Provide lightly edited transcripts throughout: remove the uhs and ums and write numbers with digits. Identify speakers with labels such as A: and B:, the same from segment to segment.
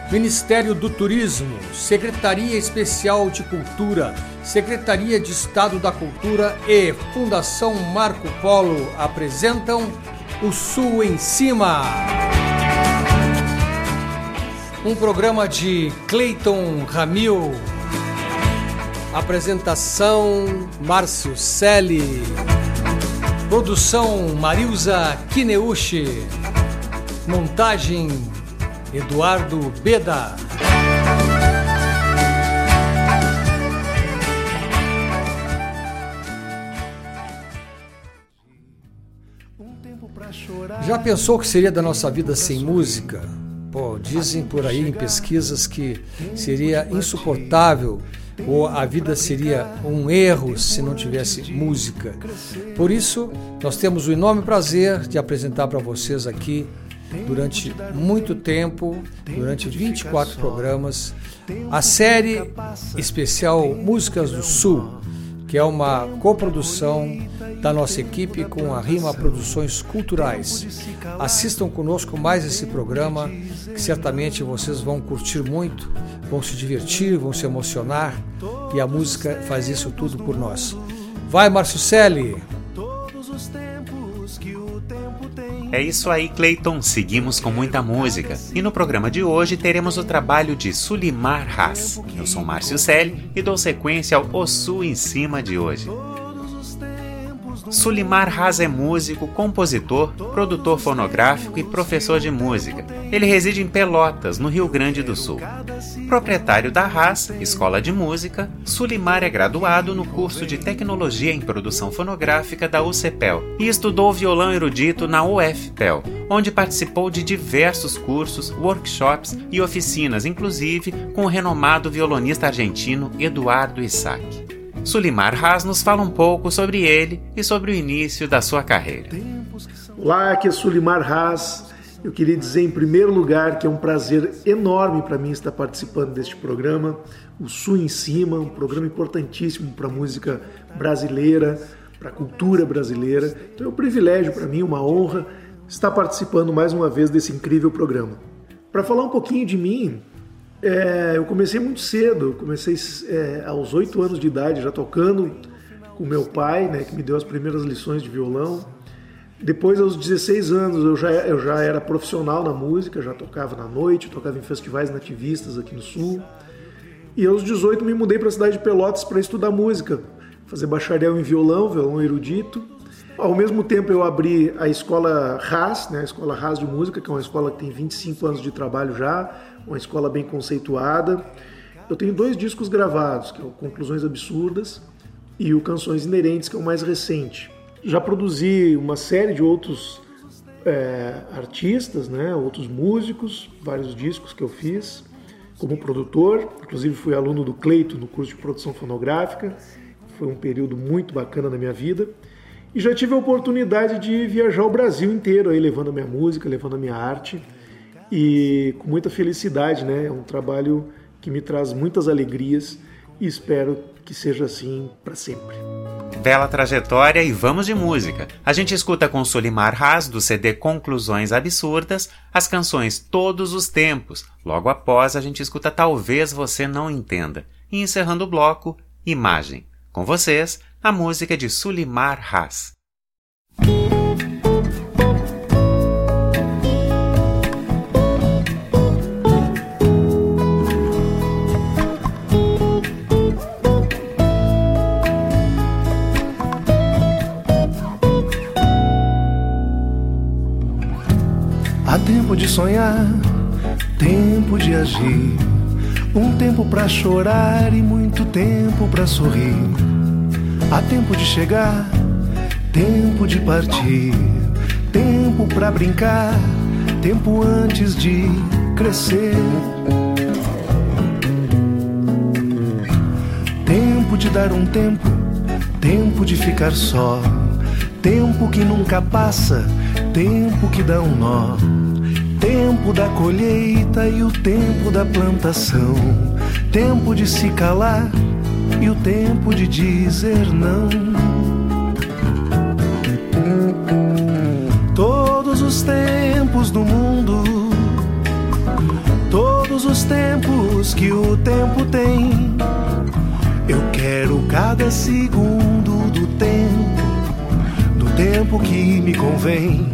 A: Ministério do Turismo, Secretaria Especial de Cultura, Secretaria de Estado da Cultura e Fundação Marco Polo apresentam O Sul em Cima. Um programa de Cleiton Ramil. Apresentação Márcio Selle. Produção Marilza Kineuchi. Montagem Eduardo Beda. Já pensou o que seria da nossa vida sem música? Pô, dizem por aí em pesquisas que seria insuportável ou a vida seria um erro se não tivesse música. Por isso, nós temos o enorme prazer de apresentar para vocês aqui, durante muito tempo, durante 24 programas, a série especial Músicas do Sul, que é uma coprodução da nossa equipe com a Rima Produções Culturais. Assistam conosco mais esse programa, que certamente vocês vão curtir muito, vão se divertir, vão se emocionar, e a música faz isso tudo por nós. Vai, Márcio Selle!
B: É isso aí, Cleiton. Seguimos com muita música. E no programa de hoje teremos o trabalho de Sulimar Haas. Eu sou Márcio Selle e dou sequência ao O Sul em Cima de hoje. Sulimar Haas é músico, compositor, produtor fonográfico e professor de música. Ele reside em Pelotas, no Rio Grande do Sul. Proprietário da Haas, Escola de Música, Sulimar é graduado no curso de Tecnologia em Produção Fonográfica da UCPEL e estudou violão erudito na UFPEL, onde participou de diversos cursos, workshops e oficinas, inclusive com o renomado violonista argentino Eduardo Isaac. Sulimar Haas nos fala um pouco sobre ele e sobre o início da sua carreira.
C: Olá, aqui é Sulimar Haas. Eu queria dizer em primeiro lugar que é um prazer enorme para mim estar participando deste programa, O Sul em Cima, um programa importantíssimo para a música brasileira, para a cultura brasileira. Então é um privilégio para mim, uma honra estar participando mais uma vez desse incrível programa. Para falar um pouquinho de mim, eu comecei muito cedo, comecei aos 8 anos de idade, já tocando com meu pai, né, que me deu as primeiras lições de violão. Depois, aos 16 anos, eu já era profissional na música, já tocava na noite, tocava em festivais nativistas aqui no Sul. E aos 18 me mudei para a cidade de Pelotas para estudar música, fazer bacharel em violão erudito. Ao mesmo tempo eu abri a Escola Haas, né, a Escola Haas de Música, que é uma escola que tem 25 anos de trabalho já, uma escola bem conceituada. Eu tenho 2 discos gravados, que é o Conclusões Absurdas e o Canções Inerentes, que é o mais recente. Já produzi uma série de outros artistas, né, outros músicos, vários discos que eu fiz como produtor. Inclusive fui aluno do Cleiton no curso de produção fonográfica. Foi um período muito bacana na minha vida. E já tive a oportunidade de viajar o Brasil inteiro, aí, levando a minha música, levando a minha arte. E com muita felicidade, né? É um trabalho que me traz muitas alegrias e espero que seja assim para sempre.
B: Bela trajetória e vamos de música. A gente escuta com Sulimar Haas, do CD Conclusões Absurdas, as canções Todos os Tempos. Logo após, a gente escuta Talvez Você Não Entenda. E encerrando o bloco, Imagem. Com vocês, a música de Sulimar Haas.
D: Há tempo de sonhar, tempo de agir, um tempo pra chorar e muito tempo pra sorrir. Há tempo de chegar, tempo de partir, tempo pra brincar, tempo antes de crescer. Tempo de dar um tempo, tempo de ficar só, tempo que nunca passa, tempo que dá um nó. Tempo da colheita e o tempo da plantação, tempo de se calar e o tempo de dizer não. Todos os tempos do mundo, todos os os tempos que o tempo tem. Eu quero cada segundo do tempo que me convém.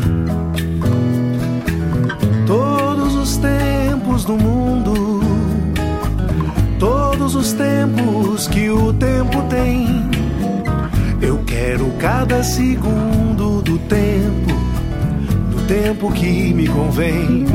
D: Todos os tempos do mundo, todos os tempos que o tempo tem. Eu quero cada segundo do tempo que me convém.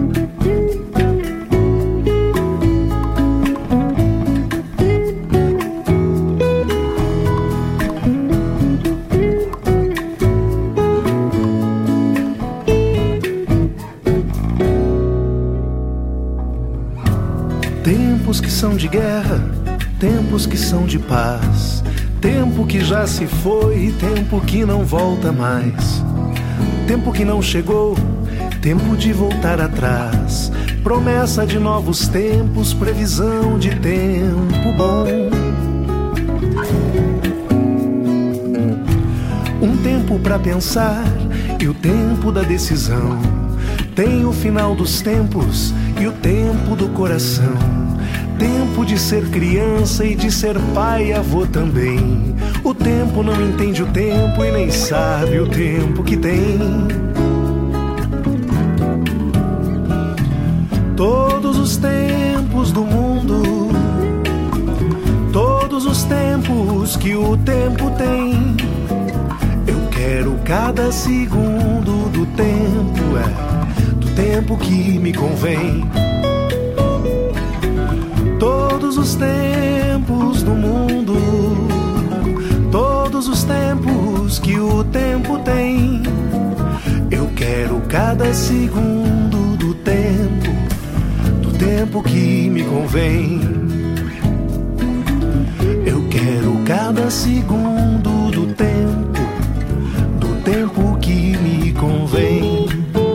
D: Tempos que são de guerra, tempos que são de paz, tempo que já se foi, tempo que não volta mais, tempo que não chegou, tempo de voltar atrás, promessa de novos tempos, previsão de tempo bom. Um tempo pra pensar e o tempo da decisão. Tem o final dos tempos e o tempo do coração. Tempo de ser criança e de ser pai e avô também. O tempo não entende o tempo e nem sabe o tempo que tem. Todos os tempos do mundo, todos os tempos que o tempo tem. Eu quero cada segundo do tempo que me convém. Todos os tempos do mundo, todos os tempos que o tempo tem. Eu quero cada segundo do tempo que me convém. Eu quero cada segundo do tempo que me convém.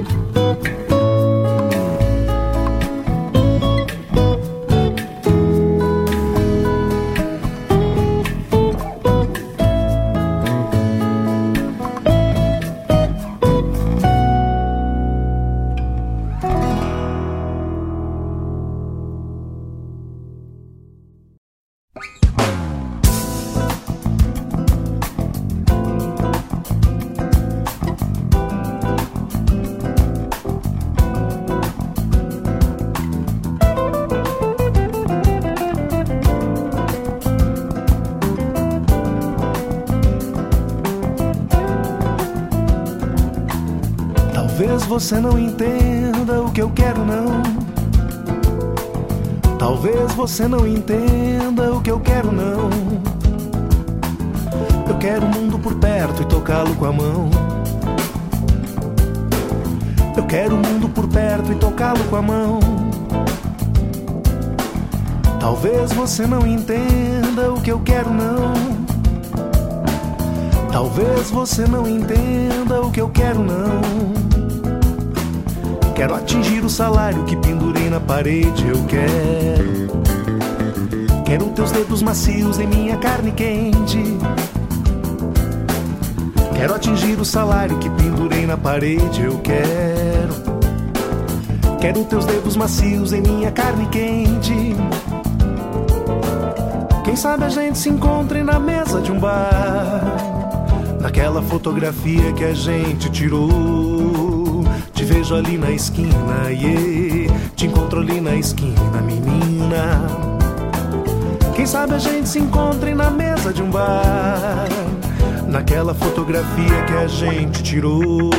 D: Talvez você não entenda o que eu quero, não. Talvez você não entenda o que eu quero, não. Eu quero o mundo por perto e tocá-lo com a mão. Eu quero o mundo por perto e tocá-lo com a mão. Talvez você não entenda o que eu quero, não. Talvez você não entenda o que eu quero, não. Quero atingir o salário que pendurei na parede, eu quero teus dedos macios em minha carne quente. Quero atingir o salário que pendurei na parede, eu quero teus dedos macios em minha carne quente. Quem sabe a gente se encontre na mesa de um bar, naquela fotografia que a gente tirou. Te vejo ali na esquina, yeah. Te encontro ali na esquina, menina. Quem sabe a gente se encontre na mesa de um bar, naquela fotografia que a gente tirou.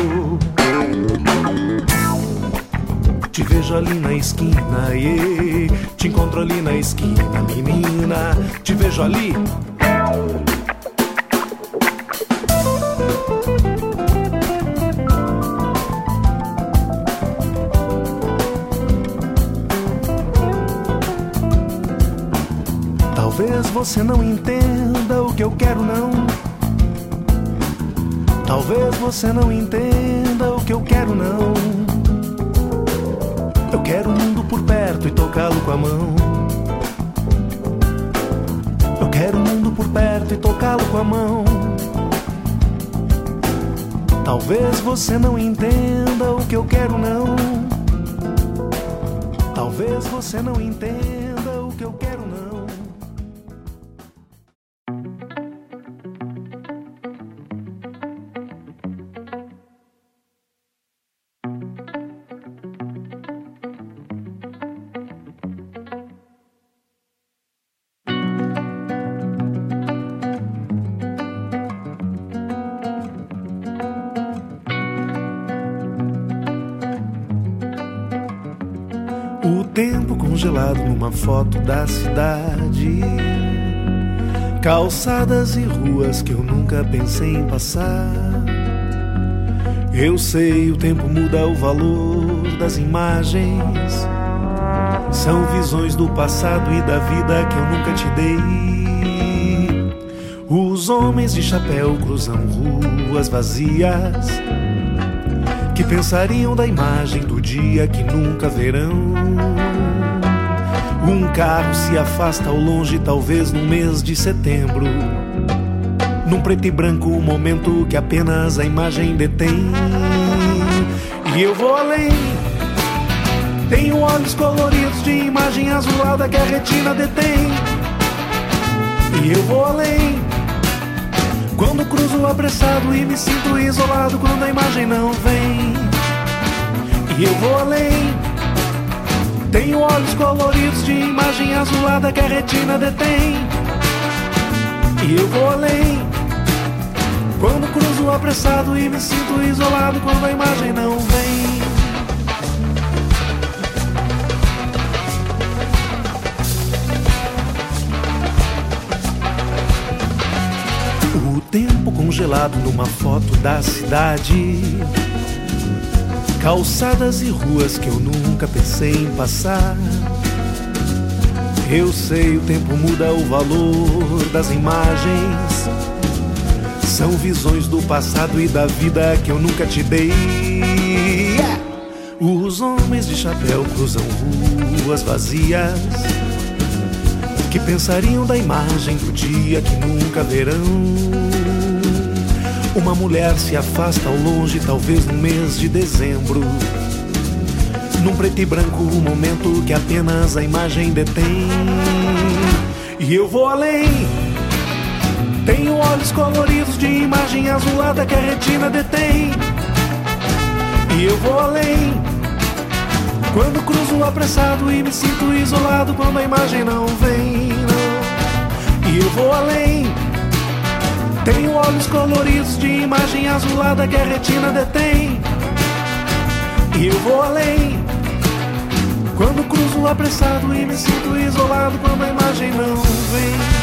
D: Te vejo ali na esquina, yeah. Te encontro ali na esquina, menina. Te vejo ali. Talvez você não entenda o que eu quero, não. Talvez você não entenda o que eu quero, não. Eu quero o mundo por perto e tocá-lo com a mão. Eu quero o mundo por perto e tocá-lo com a mão. Talvez você não entenda o que eu quero, não. Talvez você não entenda o que eu quero, não. O tempo congelado numa foto da cidade, calçadas e ruas que eu nunca pensei em passar. Eu sei, o tempo muda o valor das imagens. São visões do passado e da vida que eu nunca te dei. Os homens de chapéu cruzam ruas vazias, que pensariam da imagem do dia que nunca verão. Um carro se afasta ao longe, talvez no mês de setembro, num preto e branco, um momento que apenas a imagem detém. E eu vou além, tenho olhos coloridos de imagem azulada que a retina detém. E eu vou além, quando cruzo apressado e me sinto isolado quando a imagem não vem. E eu vou além, tenho olhos coloridos de imagem azulada que a retina detém. E eu vou além, quando cruzo apressado e me sinto isolado quando a imagem não vem. O tempo congelado numa foto da cidade, calçadas e ruas que eu nunca pensei em passar. Eu sei, o tempo muda o valor das imagens. São visões do passado e da vida que eu nunca te dei. Os homens de chapéu cruzam ruas vazias, que pensariam da imagem do dia que nunca verão. Uma mulher se afasta ao longe, talvez no mês de dezembro, num preto e branco, um momento que apenas a imagem detém. E eu vou além, tenho olhos coloridos de imagem azulada que a retina detém. E eu vou além, quando cruzo apressado e me sinto isolado quando a imagem não vem, não. E eu vou além, tenho olhos coloridos de imagem azulada que a retina detém. E eu vou além, quando cruzo apressado e me sinto isolado quando a imagem não vem.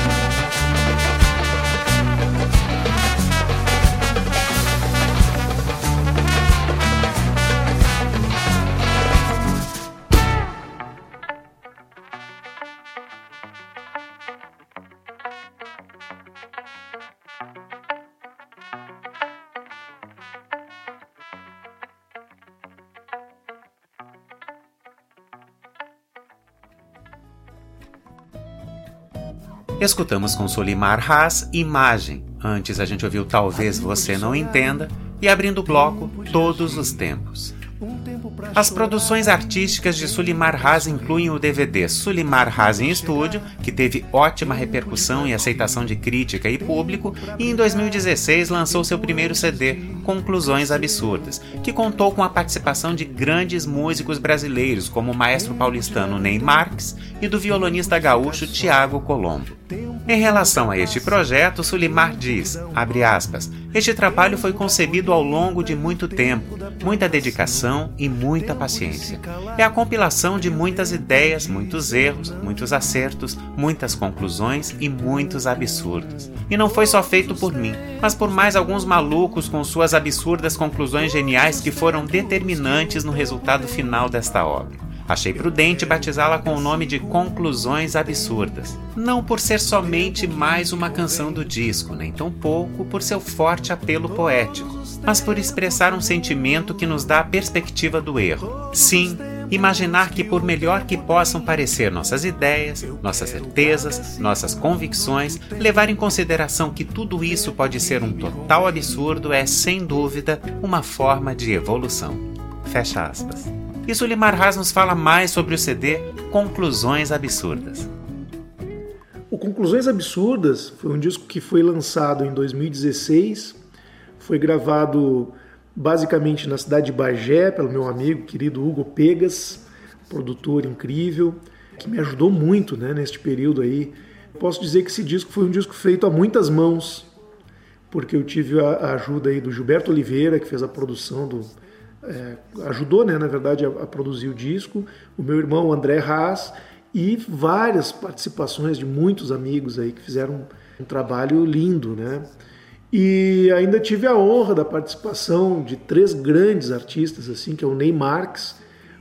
B: Escutamos com Solimar Haas, Imagem. Antes a gente ouviu Talvez Você Não Entenda e, abrindo o bloco, Todos os Tempos. As produções artísticas de Solimar Haas incluem o DVD Solimar Haas em Estúdio, que teve ótima repercussão e aceitação de crítica e público, e em 2016 lançou seu primeiro CD, Conclusões Absurdas, que contou com a participação de grandes músicos brasileiros, como o maestro paulistano Ney Marques e do violonista gaúcho Tiago Colombo. Em relação a este projeto, Solimar diz, abre aspas, este trabalho foi concebido ao longo de muito tempo, muita dedicação e muita paciência. É a compilação de muitas ideias, muitos erros, muitos acertos, muitas conclusões e muitos absurdos. E não foi só feito por mim, mas por mais alguns malucos com suas absurdas conclusões geniais que foram determinantes no resultado final desta obra. Achei prudente batizá-la com o nome de Conclusões Absurdas, não por ser somente mais uma canção do disco, nem tampouco por seu forte apelo poético, mas por expressar um sentimento que nos dá a perspectiva do erro. Sim, imaginar que, por melhor que possam parecer nossas ideias, nossas certezas, nossas convicções, levar em consideração que tudo isso pode ser um total absurdo é, sem dúvida, uma forma de evolução. Fecha aspas. E Sulimar Haas nos fala mais sobre o CD Conclusões Absurdas.
C: O Conclusões Absurdas foi um disco que foi lançado em 2016, foi gravado basicamente na cidade de Bagé, pelo meu amigo querido Hugo Pegas, produtor incrível, que me ajudou muito, né, neste período aí. Posso dizer que esse disco foi um disco feito a muitas mãos, porque eu tive a ajuda aí do Gilberto Oliveira, que fez a produção ajudou, né, na verdade, a produzir o disco, o meu irmão André Haas, e várias participações de muitos amigos aí que fizeram um trabalho lindo, né? E ainda tive a honra da participação de 3 grandes artistas, assim, que é o Ney Marques,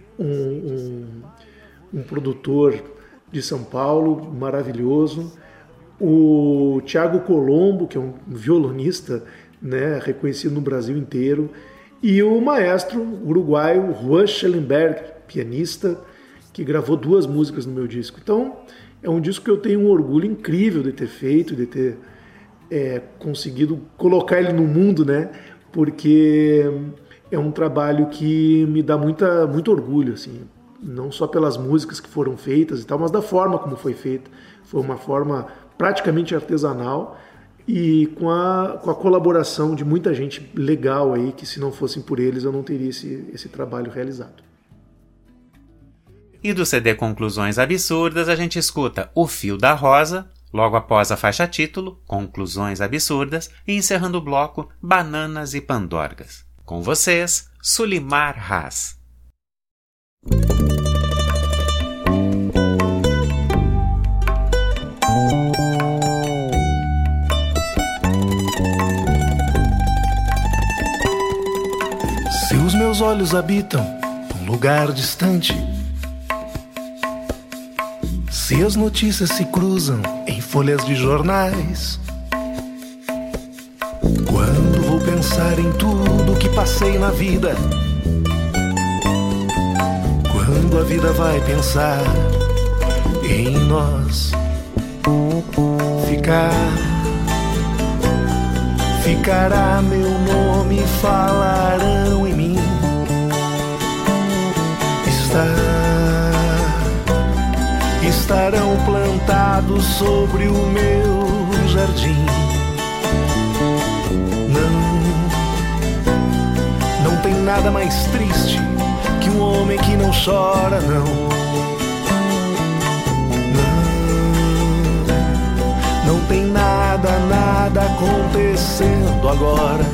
C: um produtor de São Paulo maravilhoso, o Thiago Colombo, que é um violonista, né, reconhecido no Brasil inteiro, e o maestro uruguaio Juan Schellenberg, pianista, que gravou 2 músicas no meu disco. Então, é um disco que eu tenho um orgulho incrível de ter feito, de ter conseguido colocar ele no mundo, né? Porque é um trabalho que me dá muito orgulho, assim, não só pelas músicas que foram feitas e tal, mas da forma como foi feita. Foi uma forma praticamente artesanal, e com a colaboração de muita gente legal aí, que se não fossem por eles eu não teria esse trabalho realizado.
B: E do CD Conclusões Absurdas a gente escuta O Fio da Rosa, logo após a faixa título, Conclusões Absurdas, e encerrando o bloco, Bananas e Pandorgas. Com vocês, Sulimar Haas.
D: Se os meus olhos habitam um lugar distante, se as notícias se cruzam em folhas de jornais, quando vou pensar em tudo que passei na vida, quando a vida vai pensar em nós, ficará meu nome, falarão em mim, estarão plantados sobre o meu jardim. Não tem nada mais triste que um homem que não chora, não tem nada acontecendo agora.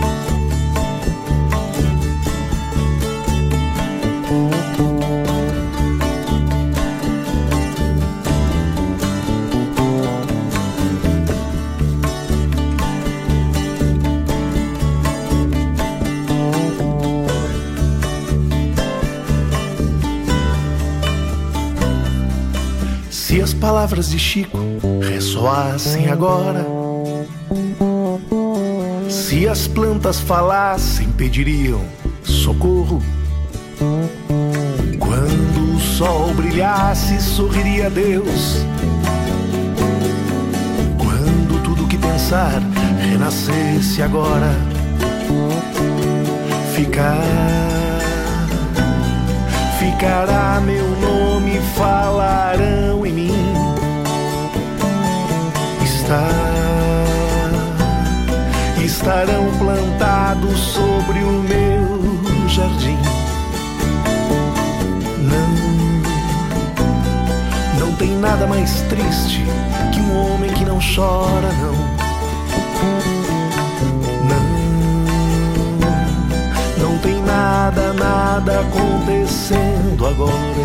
D: Se as palavras de Chico ressoassem agora, se as plantas falassem, pediriam socorro. Quando o sol brilhasse, sorriria Deus. Quando tudo que pensar renascesse agora, ficará meu nome, falarão em mim. Estarão plantados sobre o meu jardim. Não tem nada mais triste que um homem que não chora, não tem nada acontecendo agora.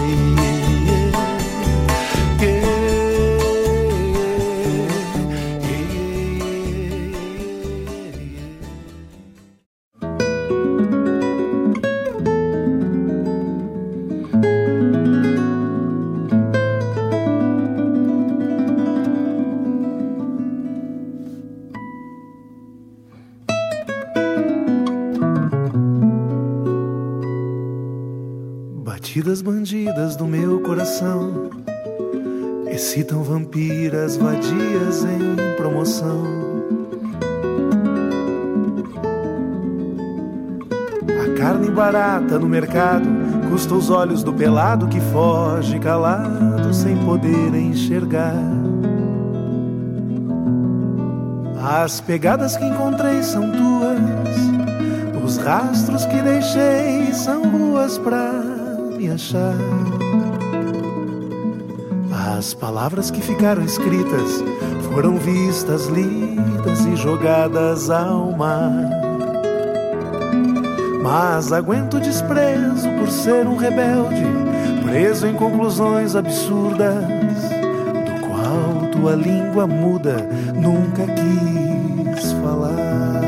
D: Batidas bandidas do meu coração excitam vampiras vadias em promoção. A Carne barata no mercado custa os olhos do pelado que foge calado sem poder enxergar. As pegadas que encontrei são tuas, os rastros que deixei são ruas pra me achar. As palavras que ficaram escritas foram vistas, lidas e jogadas ao mar. Mas aguento o desprezo por ser um rebelde, preso em conclusões absurdas, do qual tua língua muda nunca quis falar.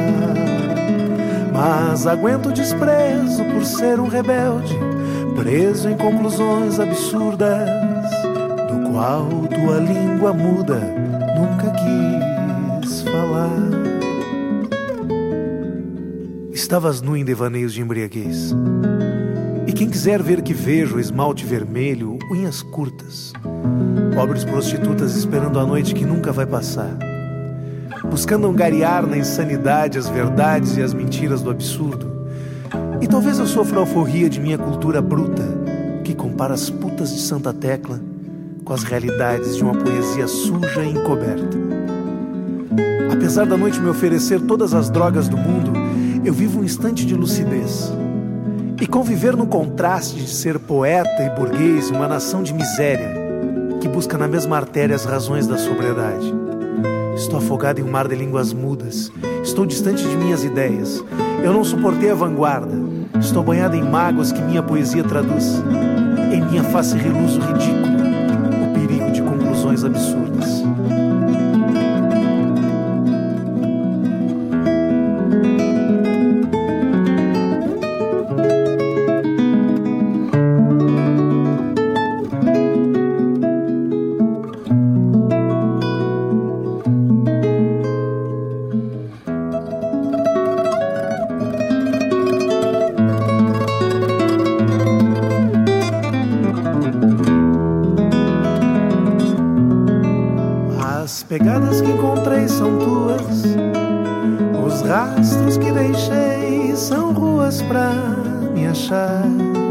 D: Mas aguento o desprezo por ser um rebelde, preso em conclusões absurdas, do qual tua língua muda nunca quis falar. Estavas nu em devaneios de embriaguez, e quem quiser ver que vejo esmalte vermelho, unhas curtas, pobres prostitutas esperando a noite que nunca vai passar, buscando angariar na insanidade as verdades e as mentiras do absurdo. E talvez eu sofra a alforria de minha cultura bruta, que compara as putas de Santa Tecla com as realidades de uma poesia suja e encoberta. Apesar da noite me oferecer todas as drogas do mundo, eu vivo um instante de lucidez. E conviver no contraste de ser poeta e burguês em uma nação de miséria, que busca na mesma artéria as razões da sobriedade. Estou afogado em um mar de línguas mudas, estou distante de minhas ideias. Eu não suportei a vanguarda, estou banhado em mágoas que minha poesia traduz. Em minha face reluz o ridículo, o perigo de conclusões absurdas. Pegadas que encontrei são tuas, os rastros que deixei são ruas pra me achar.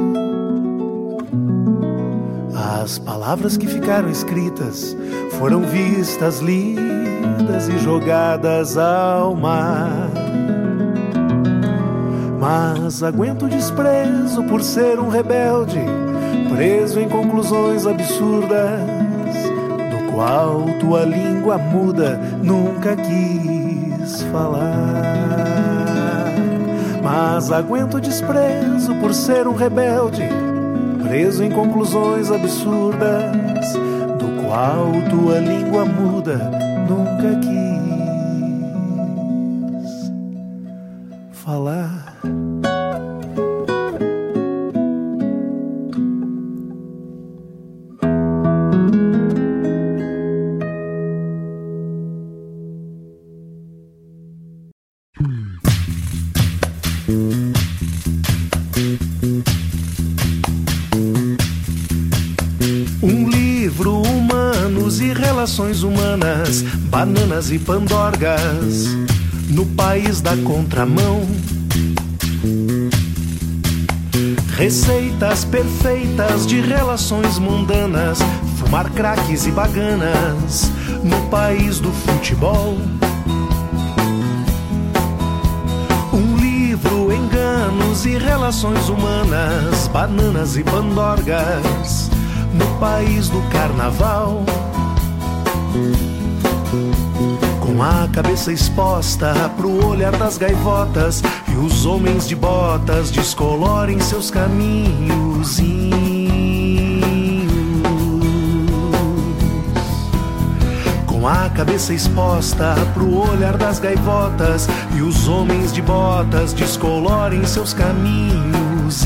D: As palavras que ficaram escritas foram vistas, lidas e jogadas ao mar. Mas aguento o desprezo por ser um rebelde, preso em conclusões absurdas, qual tua língua muda nunca quis falar. Mas aguento o desprezo por ser um rebelde, preso em conclusões absurdas, do qual tua língua muda nunca quis falar. Relações humanas, bananas e pandorgas, no país da contramão. Receitas perfeitas de relações mundanas, fumar craques e baganas, no país do futebol. Um livro, enganos e relações humanas, bananas e pandorgas, no país do carnaval. Com a cabeça exposta pro olhar das gaivotas, e os homens de botas descolorem seus caminhos. Com a cabeça exposta pro olhar das gaivotas, e os homens de botas descolorem seus caminhos.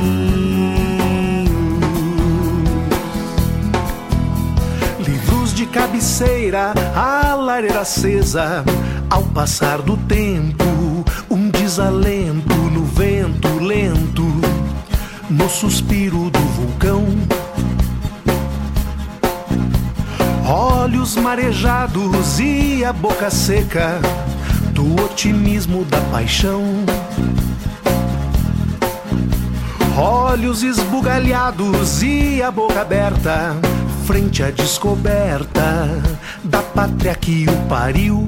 D: De cabeceira, a lareira acesa, ao passar do tempo, um desalento no vento lento, no suspiro do vulcão. Olhos marejados e a boca seca do otimismo da paixão. olhos esbugalhados e a boca aberta, frente à descoberta da pátria que o pariu.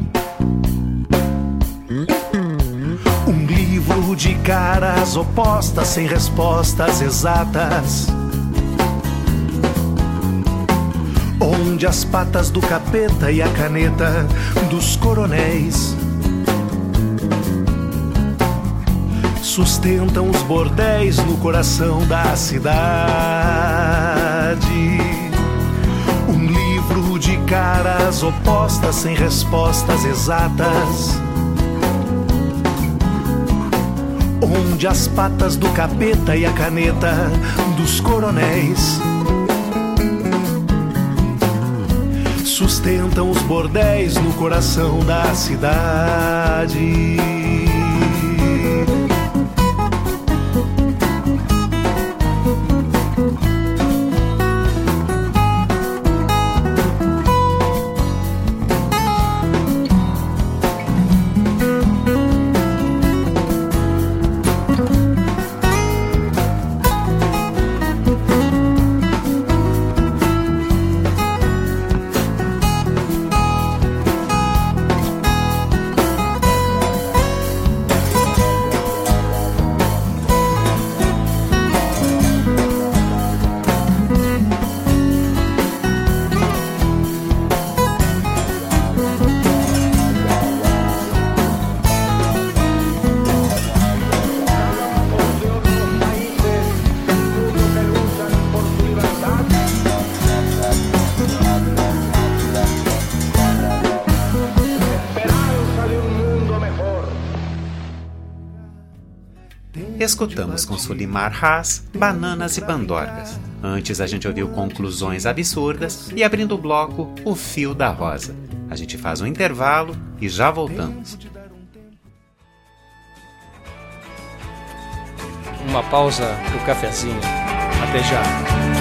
D: Um livro de caras opostas, sem respostas exatas, onde as patas do capeta e a caneta dos coronéis sustentam os bordéis no coração da cidade. Um livro de caras opostas, sem respostas exatas, onde as patas do capeta e a caneta dos coronéis sustentam os bordéis no coração da cidade.
B: Escutamos com Sulimar Haas, Bananas e Pandorgas. Antes a gente ouviu Conclusões Absurdas e, abrindo o bloco, O Fio da Rosa. A gente faz um intervalo e já voltamos.
A: Uma pausa pro cafezinho. Até já.